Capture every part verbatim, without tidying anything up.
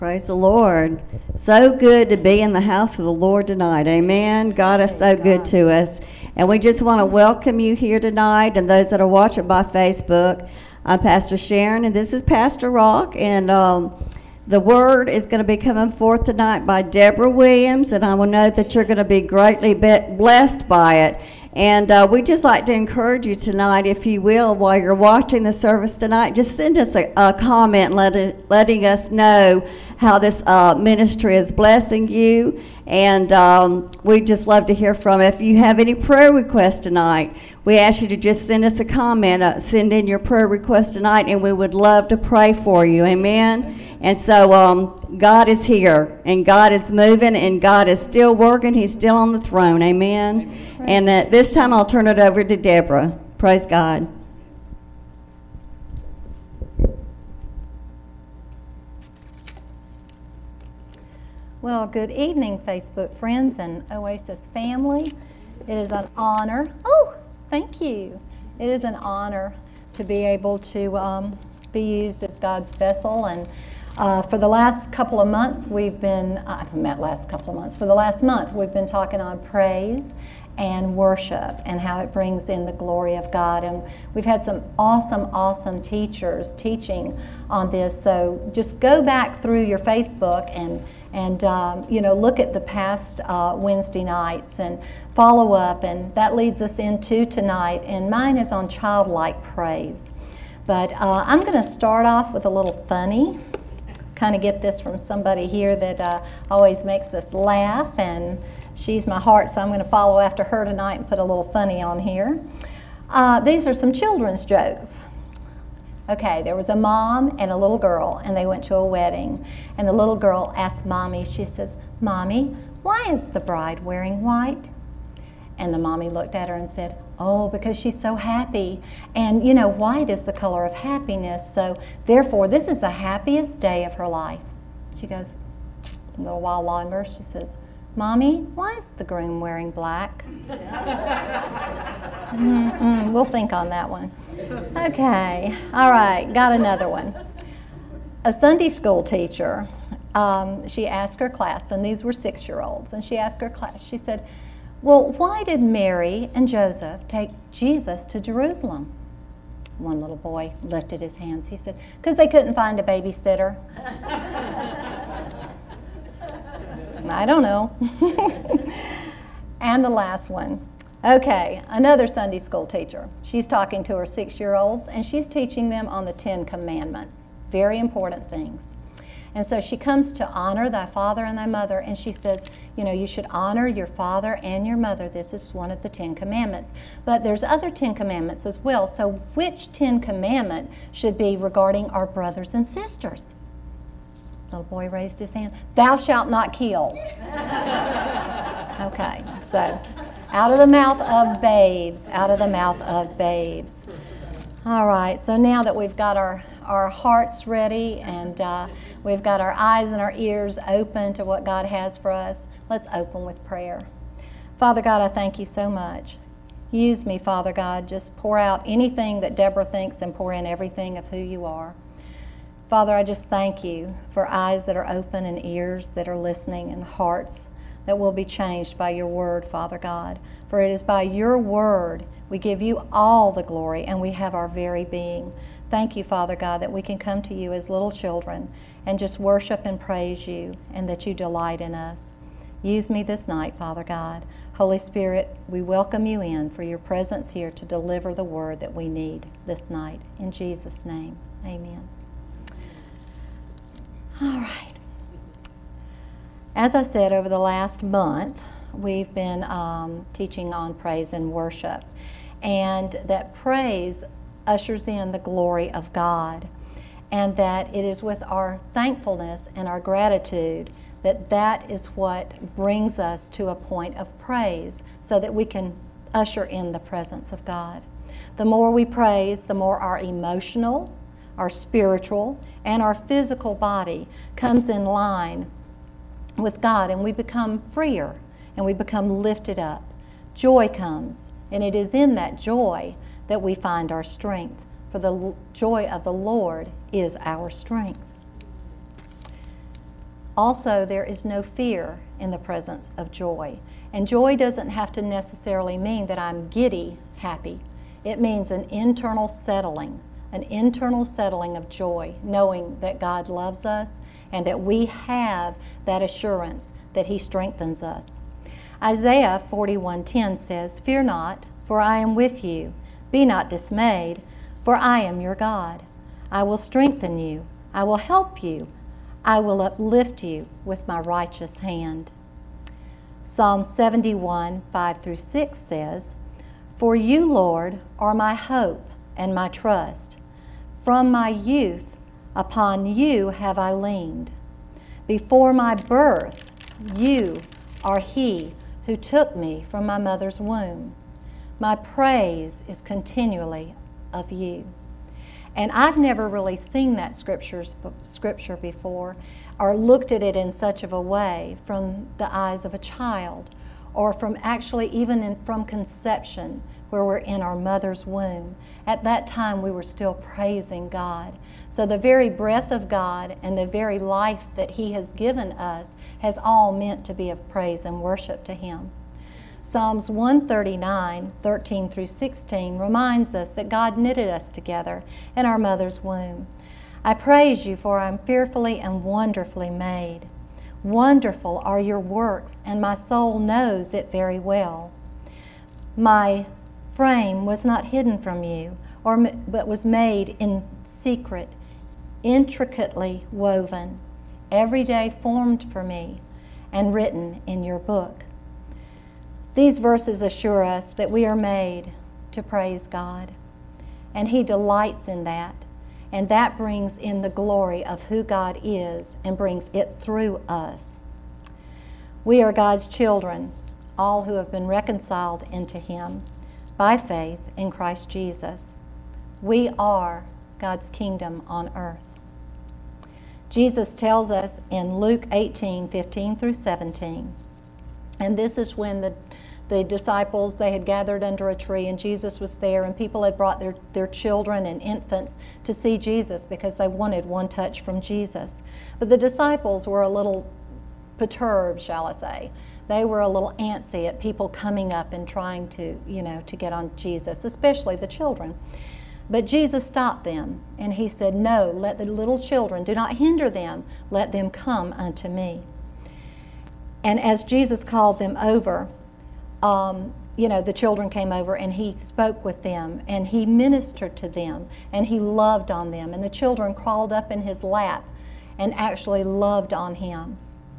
Praise the Lord. So good to be in the house of the Lord tonight. Amen. God is so good to us. And we just want to welcome you here tonight and those that are watching by Facebook. I'm Pastor Sharon, and this is Pastor Rock. And um, the word is going to be coming forth tonight by Deborah Williams, and I will know that you're going to be greatly be blessed by it. And uh, we'd just like to encourage you tonight, if you will, while you're watching the service tonight, just send us a, a comment let it, letting us know how this uh, ministry is blessing you. And um, we'd just love to hear from you. If you have any prayer requests tonight, we ask you to just send us a comment, uh, send in your prayer request tonight, and we would love to pray for you. Amen. And so um, God is here, and God is moving, and God is still working. He's still on the throne. Amen. Amen. And uh, this time I'll turn it over to Deborah. Praise God. Well, good evening, Facebook friends and Oasis family. It is an honor. Oh, thank you. It is an honor to be able to um, be used as God's vessel. And uh, for the last couple of months, we've been, I uh, met last couple of months, for the last month, we've been talking on praise and worship and how it brings in the glory of God. And we've had some awesome, awesome teachers teaching on this. So just go back through your Facebook and and um, you know, look at the past uh, Wednesday nights and follow up, and that leads us into tonight. And mine is on childlike praise. But uh, I'm going to start off with a little funny. Kind of get this from somebody here that uh, always makes us laugh, and she's my heart, so I'm going to follow after her tonight and put a little funny on here. Uh, these are some children's jokes. Okay, there was a mom and a little girl, and they went to a wedding. And the little girl asked Mommy, she says, "Mommy, why is the bride wearing white?" And the mommy looked at her and said, "Oh, because she's so happy. And, you know, white is the color of happiness, so therefore this is the happiest day of her life." She goes, a little while longer, she says, "Mommy, why is the groom wearing black?" Mm-mm, we'll think on that one. Okay, all right, got another one. A Sunday school teacher, um, she asked her class, and these were six-year-olds, and she asked her class, she said, "Well, why did Mary and Joseph take Jesus to Jerusalem?" One little boy lifted his hands. He said, "Because they couldn't find a babysitter." I don't know. And the last one. Okay, another Sunday school teacher. She's talking to her six-year-olds, and she's teaching them on the Ten Commandments. Very important things. And so she comes to honor thy father and thy mother, and she says, you know, you should honor your father and your mother. This is one of the Ten Commandments. But there's other Ten Commandments as well. So which Ten Commandment should be regarding our brothers and sisters? Little boy raised his hand. Thou shalt not kill. Okay, so out of the mouth of babes, out of the mouth of babes. All right, so now that we've got our, our hearts ready and uh, we've got our eyes and our ears open to what God has for us, let's open with prayer. Father God, I thank you so much. Use me, Father God. Just pour out anything that Deborah thinks and pour in everything of who you are. Father, I just thank you for eyes that are open and ears that are listening and hearts that will be changed by your word, Father God. For it is by your word we give you all the glory and we have our very being. Thank you, Father God, that we can come to you as little children and just worship and praise you and that you delight in us. Use me this night, Father God. Holy Spirit, we welcome you in for your presence here to deliver the word that we need this night. In Jesus' name, amen. All right. As I said, over the last month, we've been um, teaching on praise and worship, and that praise ushers in the glory of God, and that it is with our thankfulness and our gratitude that that is what brings us to a point of praise so that we can usher in the presence of God. The more we praise, the more our emotional, our spiritual, and our physical body comes in line with God, and we become freer and we become lifted up. Joy comes, and it is in that joy that we find our strength, for the joy of the Lord is our strength. Also, there is no fear in the presence of joy. And joy doesn't have to necessarily mean that I'm giddy happy. It means an internal settling, an internal settling of joy, knowing that God loves us and that we have that assurance that He strengthens us. Isaiah forty-one ten says, "Fear not, for I am with you. Be not dismayed, for I am your God. I will strengthen you. I will help you. I will uplift you with my righteous hand." Psalm seventy-one five through six says, "For you, Lord, are my hope and my trust. From my youth upon you have I leaned. Before my birth, you are He who took me from my mother's womb. My praise is continually of you." And I've never really seen that scriptures, scripture before or looked at it in such of a way from the eyes of a child, or from actually even in, from conception, where we're in our mother's womb. At that time we were still praising God. So the very breath of God and the very life that He has given us has all meant to be of praise and worship to Him. Psalms one thirty-nine, thirteen through sixteen reminds us that God knitted us together in our mother's womb. "I praise you, for I am fearfully and wonderfully made. Wonderful are your works, and my soul knows it very well. My frame was not hidden from you, or but was made in secret, intricately woven, every day formed for me, and written in your book." These verses assure us that we are made to praise God, and He delights in that, and that brings in the glory of who God is and brings it through us. We are God's children, all who have been reconciled into Him by faith in Christ Jesus. We are God's kingdom on earth. Jesus tells us in Luke eighteen, fifteen through seventeen, and this is when the, the disciples, they had gathered under a tree and Jesus was there, and people had brought their, their children and infants to see Jesus because they wanted one touch from Jesus. But the disciples were a little perturbed, shall I say. They were a little antsy at people coming up and trying to, you know, to get on Jesus, especially the children. But Jesus stopped them and He said, "No, let the little children, do not hinder them, let them come unto me." And as Jesus called them over, um, you know, the children came over and He spoke with them and He ministered to them and He loved on them. And the children crawled up in His lap and actually loved on Him.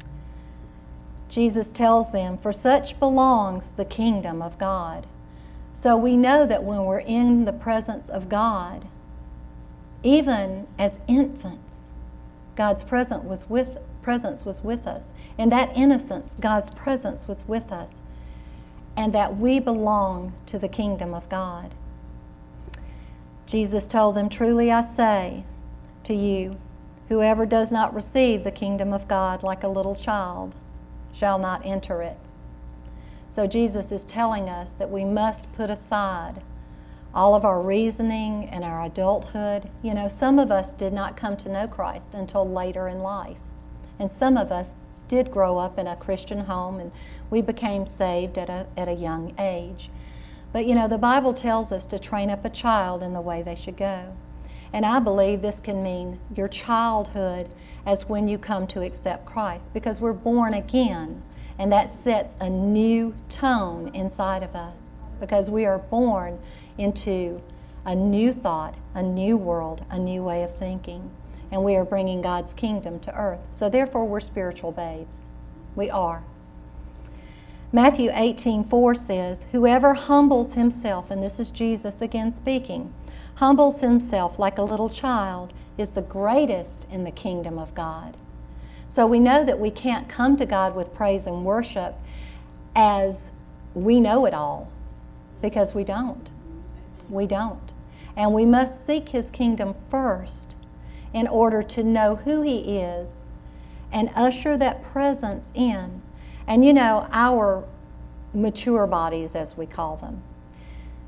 Jesus tells them, "For such belongs the kingdom of God." So we know that when we're in the presence of God, even as infants, God's presence was with, presence was with us. In that innocence, God's presence was with us, and that we belong to the kingdom of God. Jesus told them, "Truly I say to you, whoever does not receive the kingdom of God like a little child shall not enter it." So Jesus is telling us that we must put aside all of our reasoning and our adulthood. You know, some of us did not come to know Christ until later in life. And some of us did grow up in a Christian home and we became saved at a, at a young age. But you know, the Bible tells us to train up a child in the way they should go. And I believe this can mean your childhood as when you come to accept Christ, because we're born again. And that sets a new tone inside of us because we are born into a new thought, a new world, a new way of thinking. And we are bringing God's kingdom to earth. So therefore, we're spiritual babes. We are. Matthew eighteen four says, "Whoever humbles himself," and this is Jesus again speaking, "humbles himself like a little child is the greatest in the kingdom of God." So we know that we can't come to God with praise and worship as we know it all, because we don't. We don't. And we must seek His kingdom first in order to know who He is and usher that presence in. And you know, our mature bodies, as we call them,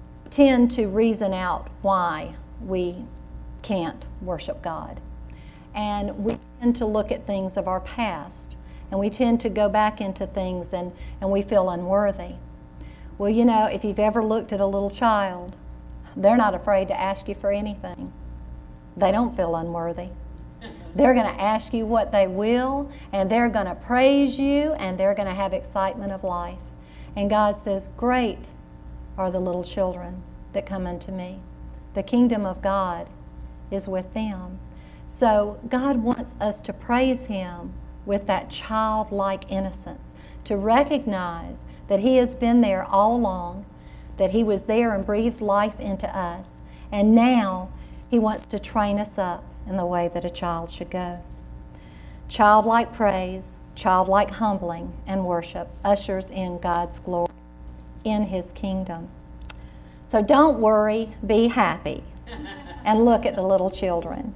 tend to reason out why we can't worship God. And we tend to look at things of our past, and we tend to go back into things, and, and we feel unworthy. Well, you know, if you've ever looked at a little child, they're not afraid to ask you for anything. They don't feel unworthy. They're going to ask you what they will, and they're going to praise you, and they're going to have excitement of life. And God says, great are the little children that come unto me. The kingdom of God is with them. So God wants us to praise Him with that childlike innocence, to recognize that He has been there all along, that He was there and breathed life into us, and now He wants to train us up in the way that a child should go. Childlike praise, childlike humbling and worship ushers in God's glory in His kingdom. So don't worry, be happy, and look at the little children.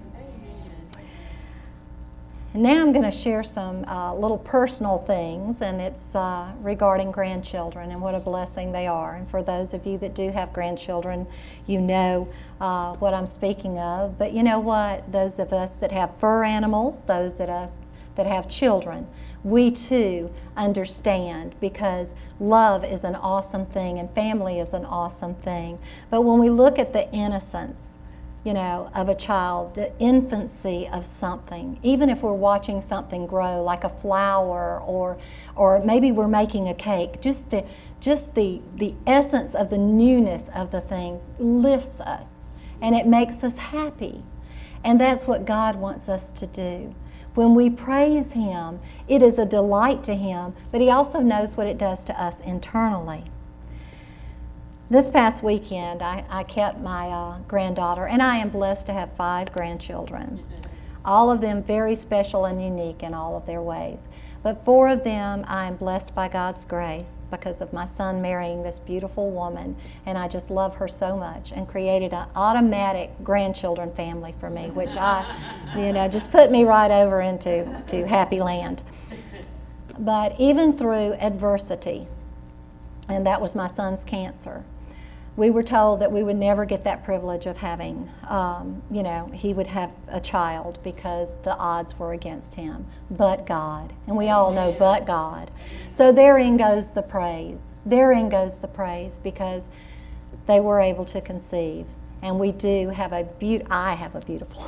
And now I'm going to share some uh, little personal things, and it's uh, regarding grandchildren and what a blessing they are. And for those of you that do have grandchildren, you know uh, what I'm speaking of. But you know what? Those of us that have fur animals, those that us that have children, we too understand, because love is an awesome thing and family is an awesome thing. But when we look at the innocence, you know, of a child, the infancy of something, even if we're watching something grow, like a flower, or or maybe we're making a cake, just the just the the essence of the newness of the thing lifts us, and it makes us happy. And that's what God wants us to do. When we praise Him, it is a delight to Him, but He also knows what it does to us internally. This past weekend, I, I kept my uh, granddaughter, and I am blessed to have five grandchildren, all of them very special and unique in all of their ways. But four of them, I am blessed by God's grace because of my son marrying this beautiful woman, and I just love her so much, and created an automatic grandchildren family for me, which I, you know, just put me right over into to happy land. But even through adversity, and that was my son's cancer, we were told that we would never get that privilege of having, um, you know, he would have a child because the odds were against him. But God. And we all know, but God. So therein goes the praise. Therein goes the praise, because they were able to conceive. And we do have a beaut. I have a beautiful,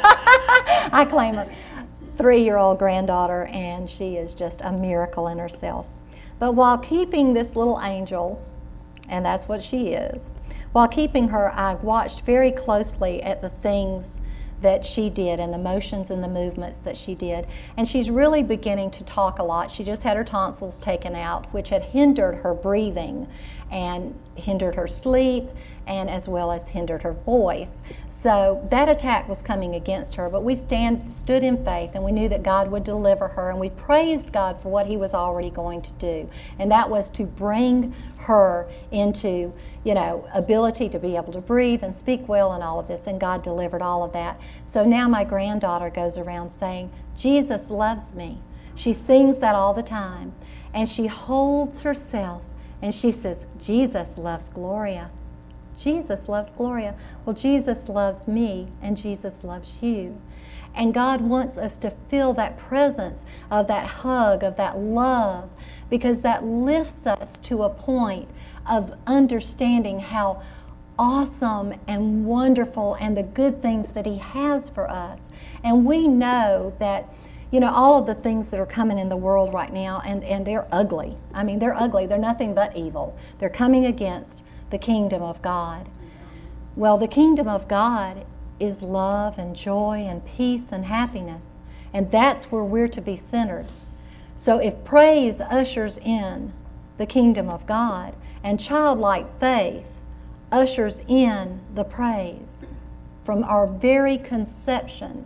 I claim a three-year-old granddaughter, and she is just a miracle in herself. But while keeping this little angel, and that's what she is, while keeping her, I watched very closely at the things that she did and the motions and the movements that she did. And she's really beginning to talk a lot. She just had her tonsils taken out, which had hindered her breathing and hindered her sleep, and as well as hindered her voice. So that attack was coming against her, but we stand, stood in faith, and we knew that God would deliver her, and we praised God for what He was already going to do. And that was to bring her into, you know, ability to be able to breathe and speak well and all of this, and God delivered all of that. So now my granddaughter goes around saying, Jesus loves me. She sings that all the time, and she holds herself, and she says, Jesus loves Gloria. Jesus loves Gloria. Well, Jesus loves me, and Jesus loves you. And God wants us to feel that presence of that hug, of that love, because that lifts us to a point of understanding how awesome and wonderful and the good things that He has for us. And we know that, you know, all of the things that are coming in the world right now, and, and they're ugly. I mean, they're ugly. They're nothing but evil. They're coming against the kingdom of God. Well, the kingdom of God is love and joy and peace and happiness. And that's where we're to be centered. So if praise ushers in the kingdom of God, and childlike faith ushers in the praise from our very conception,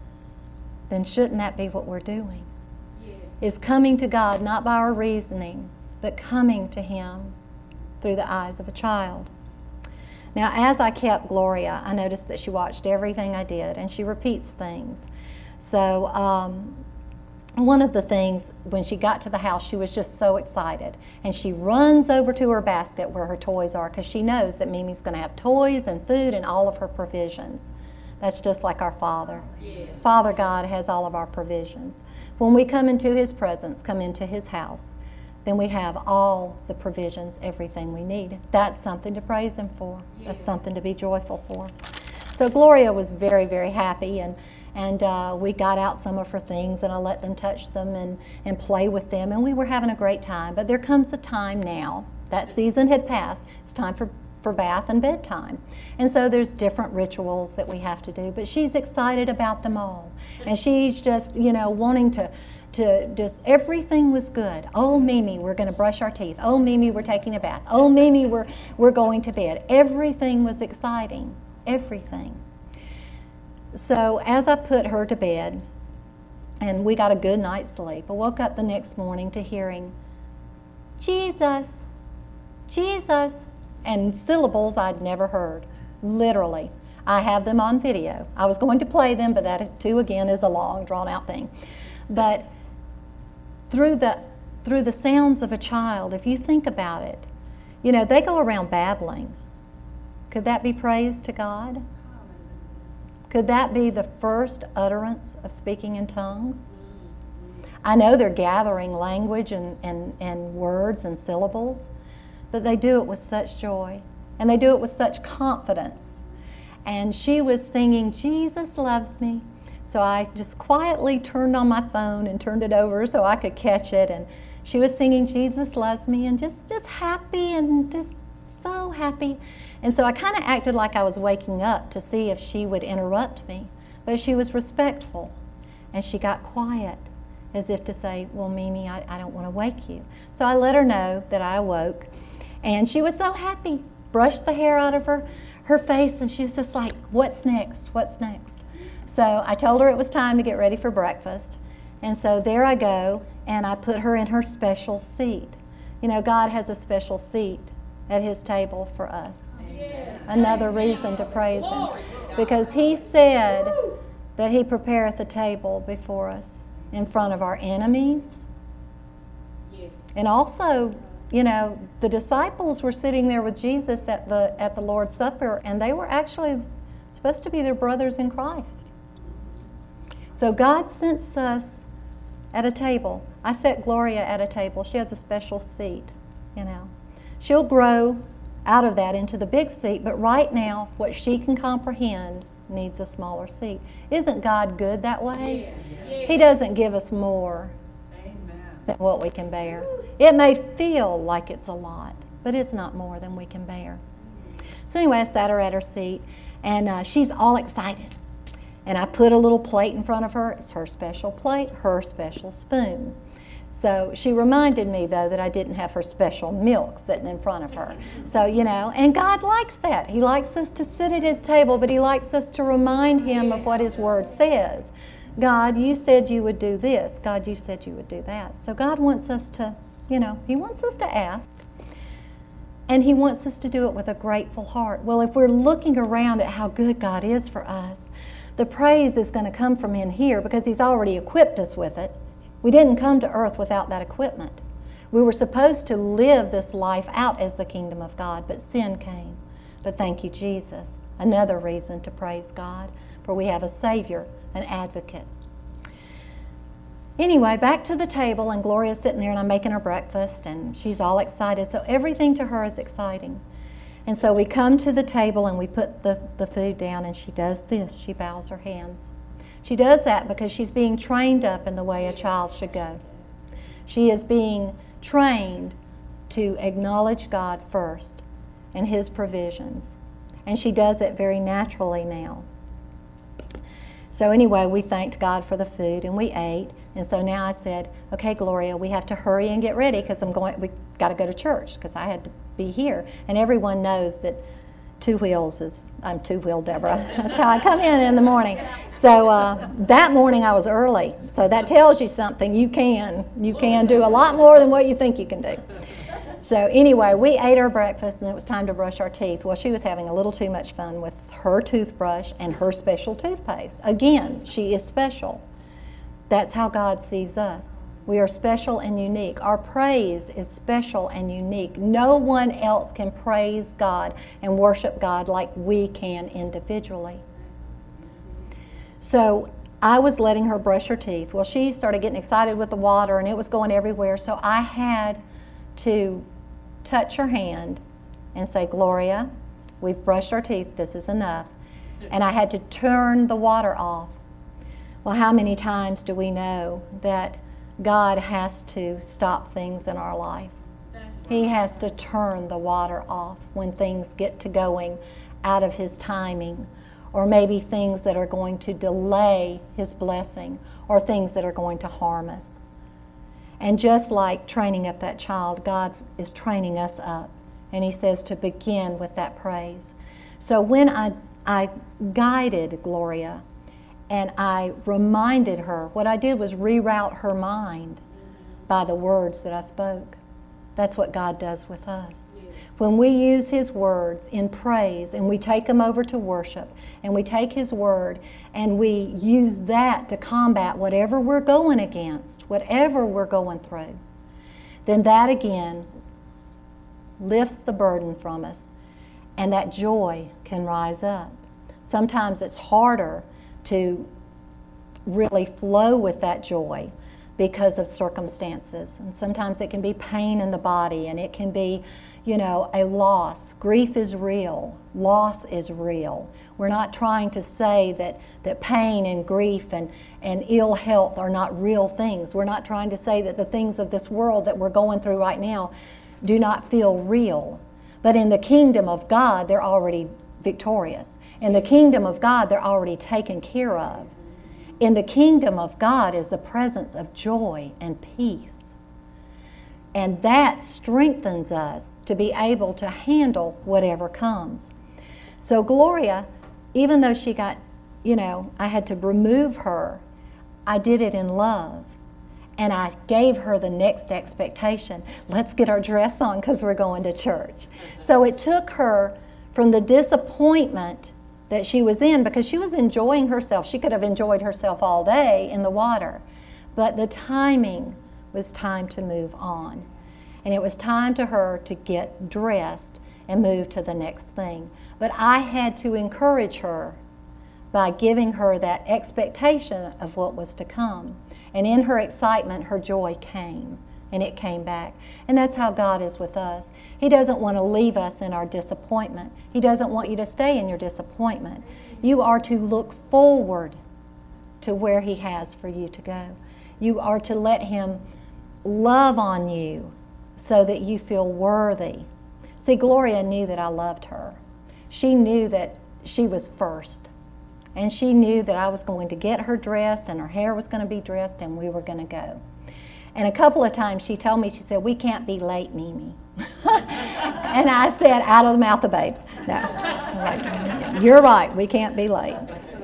then shouldn't that be what we're doing? Yes. Is coming to God not by our reasoning, but coming to Him through the eyes of a child. Now, as I kept Gloria, I noticed that she watched everything I did, and she repeats things. So um, one of the things, when she got to the house, she was just so excited. And she runs over to her basket where her toys are, because she knows that Mimi's going to have toys and food and all of her provisions. That's just like our Father. Father God has all of our provisions. When we come into His presence, come into His house, then we have all the provisions, everything we need. That's something to praise Him for. That's something to be joyful for. So Gloria was very, very happy, and and uh, we got out some of her things, and I let them touch them and, and play with them, and we were having a great time. But there comes a time now, that season had passed, it's time for, for bath and bedtime. And so there's different rituals that we have to do, but she's excited about them all. And she's just, you know, wanting to, to just, everything was good. Oh, Mimi, we're going to brush our teeth. Oh, Mimi, we're taking a bath. Oh, Mimi, we're, we're going to bed. Everything was exciting, everything. So as I put her to bed, and we got a good night's sleep, I woke up the next morning to hearing, Jesus, Jesus, and syllables I'd never heard, literally. I have them on video. I was going to play them, but that too, again, is a long, drawn-out thing. But through the, through the sounds of a child, if you think about it, you know, they go around babbling. Could that be praise to God? Could that be the first utterance of speaking in tongues? I know they're gathering language and, and, and words and syllables, but they do it with such joy, and they do it with such confidence. And she was singing, Jesus loves me. So I just quietly turned on my phone and turned it over so I could catch it, and she was singing, Jesus loves me, and just, just happy and just so happy. And so I kind of acted like I was waking up to see if she would interrupt me. But she was respectful, and she got quiet, as if to say, well, Mimi, I, I don't want to wake you. So I let her know that I awoke, and she was so happy, brushed the hair out of her, her face, and she was just like, what's next, what's next? So I told her it was time to get ready for breakfast. And so there I go, and I put her in her special seat. You know, God has a special seat at His table for us. Yes. Another reason to praise Him. Because He said that He prepareth a table before us in front of our enemies. Yes. And also, you know, the disciples were sitting there with Jesus at the, at the Lord's Supper, and they were actually supposed to be their brothers in Christ. So God sits us at a table. I set Gloria at a table. She has a special seat, you know. She'll grow out of that into the big seat, but right now, what she can comprehend needs a smaller seat. Isn't God good that way? Yes. Yes. He doesn't give us more Amen. Than what we can bear. It may feel like it's a lot, but it's not more than we can bear. So anyway, I sat her at her seat, and uh, she's all excited. And I put a little plate in front of her. It's her special plate, her special spoon. So she reminded me, though, that I didn't have her special milk sitting in front of her. So, you know, and God likes that. He likes us to sit at His table, but He likes us to remind Him of what His Word says. God, you said you would do this. God, you said you would do that. So God wants us to, you know, He wants us to ask, and He wants us to do it with a grateful heart. Well, if we're looking around at how good God is for us, the praise is going to come from in here because He's already equipped us with it. We didn't come to earth without that equipment. We were supposed to live this life out as the kingdom of God, but sin came. But thank you, Jesus. Another reason to praise God, for we have a Savior, an advocate. Anyway, back to the table, and Gloria's sitting there, and I'm making her breakfast, and she's all excited. So everything to her is exciting. And so we come to the table, and we put the, the food down, and she does this. She bows her hands. She does that because she's being trained up in the way a child should go. She is being trained to acknowledge God first and His provisions. And she does it very naturally now. So anyway, we thanked God for the food, and we ate. And so now I said, okay, Gloria, we have to hurry and get ready because I'm going, we got to go to church because I had to be here. And everyone knows that two wheels is, I'm two-wheel Deborah. That's how I come in in the morning. So uh, that morning I was early. So that tells you something. You can. You can do a lot more than what you think you can do. So anyway, we ate our breakfast, and it was time to brush our teeth. Well, she was having a little too much fun with her toothbrush and her special toothpaste. Again, she is special. That's how God sees us. We are special and unique. Our praise is special and unique. No one else can praise God and worship God like we can individually. So I was letting her brush her teeth. Well, she started getting excited with the water, and it was going everywhere. So I had to touch her hand and say, Gloria, we've brushed our teeth. This is enough. And I had to turn the water off. Well, how many times do we know that God has to stop things in our life? He has to turn the water off when things get to going out of His timing, or maybe things that are going to delay His blessing, or things that are going to harm us. And just like training up that child, God is training us up. And He says to begin with that praise. So when I, I guided Gloria and I reminded her, what I did was reroute her mind by the words that I spoke. That's what God does with us. When we use His words in praise and we take them over to worship, and we take His word and we use that to combat whatever we're going against, whatever we're going through, then that again lifts the burden from us, and that joy can rise up. Sometimes it's harder to really flow with that joy because of circumstances. And sometimes it can be pain in the body, and it can be, you know, a loss. Grief is real. Loss is real. We're not trying to say that, that pain and grief and, and ill health are not real things. We're not trying to say that the things of this world that we're going through right now do not feel real. But in the kingdom of God, they're already victorious. In the kingdom of God, they're already taken care of. In the kingdom of God is the presence of joy and peace. And that strengthens us to be able to handle whatever comes. So Gloria, even though she got, you know, I had to remove her, I did it in love. And I gave her the next expectation. Let's get our dress on because we're going to church. So it took her from the disappointment that she was in, because she was enjoying herself. She could have enjoyed herself all day in the water. But the timing was time to move on. And it was time to her to get dressed and move to the next thing. But I had to encourage her by giving her that expectation of what was to come. And in her excitement, her joy came, and it came back. And that's how God is with us. He doesn't want to leave us in our disappointment. He doesn't want you to stay in your disappointment. You are to look forward to where He has for you to go. You are to let Him love on you so that you feel worthy. See, Gloria knew that I loved her. She knew that she was first. And she knew that I was going to get her dressed, and her hair was going to be dressed, and we were going to go. And a couple of times she told me, she said, we can't be late, Mimi. And I said, out of the mouth of babes. No, like, you're right, we can't be late.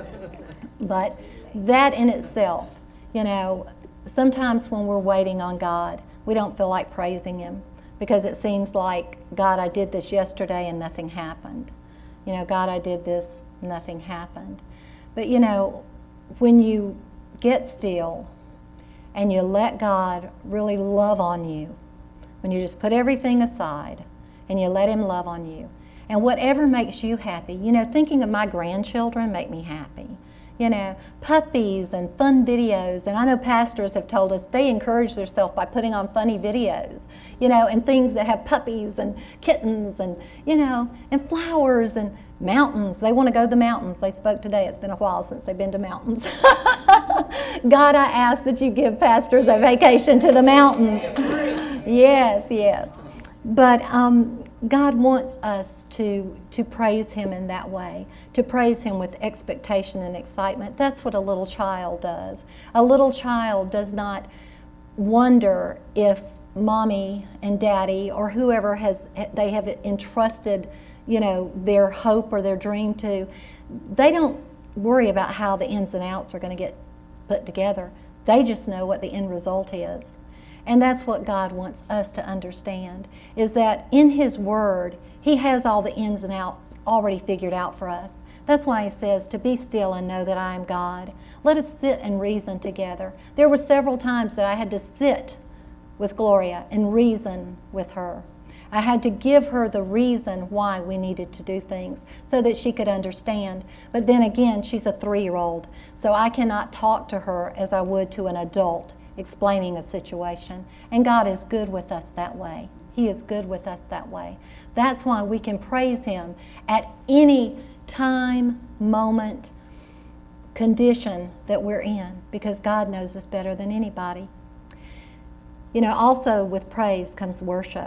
But that in itself, you know, sometimes when we're waiting on God, we don't feel like praising Him, because it seems like, God, I did this yesterday and nothing happened. You know, God, I did this, nothing happened. But you know, when you get still and you let God really love on you, when you just put everything aside and you let Him love on you, and whatever makes you happy, you know, thinking of my grandchildren make me happy. You know, puppies and fun videos, and I know pastors have told us they encourage themselves by putting on funny videos, you know, and things that have puppies and kittens and, you know, and flowers and mountains. They want to go to the mountains. They spoke today. It's been a while since they've been to mountains. God, I ask that you give pastors a vacation to the mountains. Yes, yes. But um, God wants us to, to praise Him in that way, to praise Him with expectation and excitement. That's what a little child does. A little child does not wonder if mommy and daddy or whoever has they have entrusted, you know, their hope or their dream to, they don't worry about how the ins and outs are going to get put together. They just know what the end result is. And that's what God wants us to understand, is that in His Word, He has all the ins and outs already figured out for us. That's why He says to be still and know that I am God. Let us sit and reason together. There were several times that I had to sit with Gloria and reason with her. I had to give her the reason why we needed to do things so that she could understand. But then again, she's a three-year-old, so I cannot talk to her as I would to an adult explaining a situation. And God is good with us that way. He is good with us that way. That's why we can praise Him at any time, moment, condition that we're in, because God knows us better than anybody. You know, also with praise comes worship.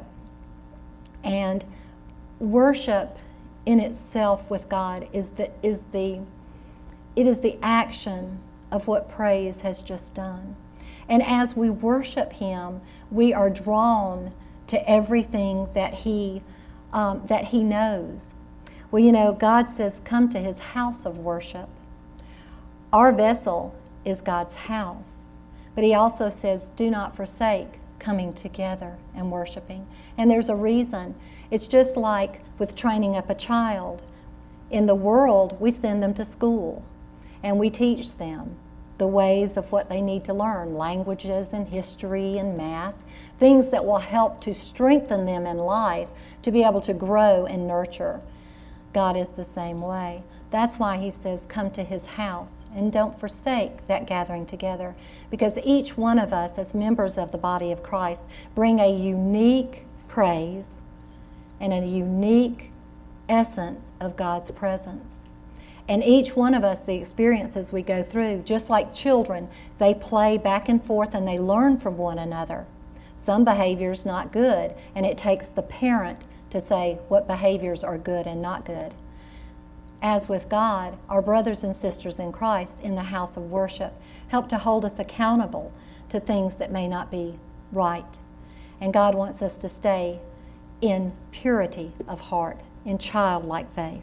And worship in itself with God is the, is the, it is the action of what praise has just done. And as we worship Him, we are drawn to everything that He, um, that He knows. Well, you know, God says, come to His house of worship. Our vessel is God's house. But He also says, do not forsake coming together and worshiping. And there's a reason. It's just like with training up a child. In the world, we send them to school and we teach them the ways of what they need to learn, languages and history and math, things that will help to strengthen them in life to be able to grow and nurture. God is the same way. That's why He says, come to His house and don't forsake that gathering together, because each one of us as members of the body of Christ bring a unique praise and a unique essence of God's presence. And each one of us, the experiences we go through, just like children, they play back and forth and they learn from one another. Some behavior's not good, and it takes the parent to say what behaviors are good and not good. As with God, our brothers and sisters in Christ in the house of worship help to hold us accountable to things that may not be right. And God wants us to stay in purity of heart, in childlike faith.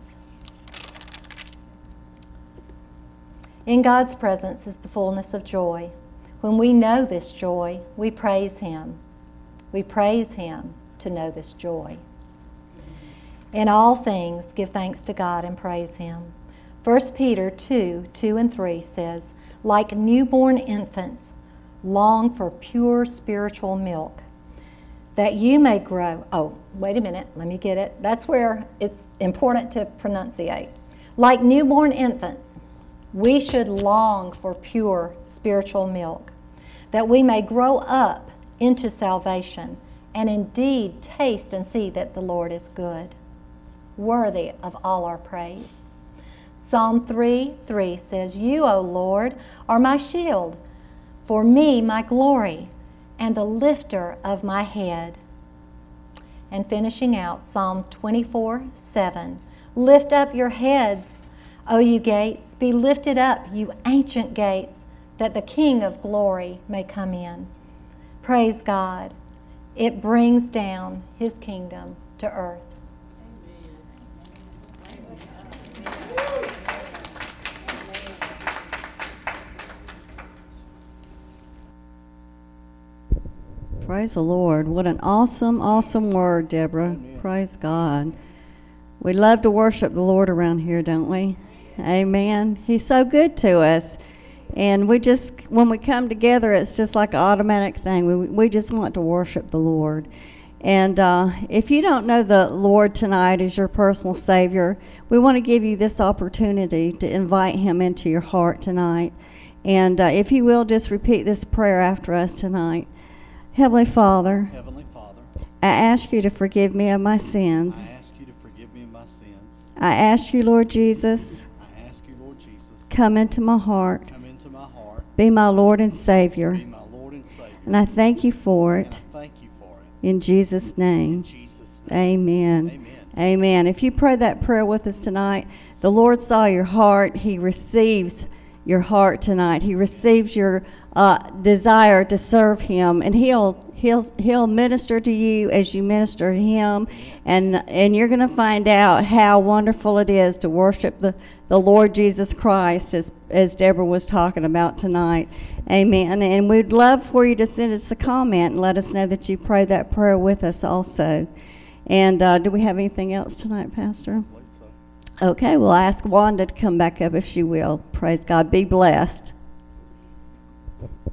In God's presence is the fullness of joy. When we know this joy, we praise Him. We praise Him to know this joy. In all things, give thanks to God and praise Him. First Peter two, two and three says, like newborn infants, long for pure spiritual milk, that you may grow. Oh, wait a minute, let me get it. That's where it's important to pronunciate. Like newborn infants, we should long for pure spiritual milk, that we may grow up into salvation, and indeed taste and see that the Lord is good, worthy of all our praise. Psalm three, three says, you, O Lord, are my shield, for me my glory, and the lifter of my head. And finishing out, Psalm twenty-four, seven, lift up your heads, O you gates, be lifted up, you ancient gates, that the King of glory may come in. Praise God. It brings down His kingdom to earth. Praise the Lord. What an awesome, awesome word, Deborah. Amen. Praise God. We love to worship the Lord around here, don't we? Amen. He's so good to us. And we just, when we come together, it's just like an automatic thing. We, we just want to worship the Lord. And uh, if you don't know the Lord tonight as your personal Savior, we want to give you this opportunity to invite Him into your heart tonight. And uh, if you will, just repeat this prayer after us tonight. Heavenly Father, Heavenly Father, I ask you to forgive me of my I sins. ask you to forgive me of my sins. I ask you, Lord Jesus, I ask you, Lord Jesus, come into my heart. come into my heart, Be my Lord and Savior. be my Lord and Savior. And I thank you for And it. I thank you for it. In Jesus' name. In Jesus' name. Amen. Amen. Amen. If you pray that prayer with us tonight, the Lord saw your heart. He receives your heart tonight. He receives your uh, desire to serve Him, and He'll He'll He'll minister to you as you minister to Him, and and you're going to find out how wonderful it is to worship the, the Lord Jesus Christ, as as Deborah was talking about tonight. Amen. And we'd love for you to send us a comment and let us know that you prayed that prayer with us also. And uh, do we have anything else tonight, Pastor? I believe so. Okay, we'll ask Wanda to come back up if she will. Praise God. Be blessed.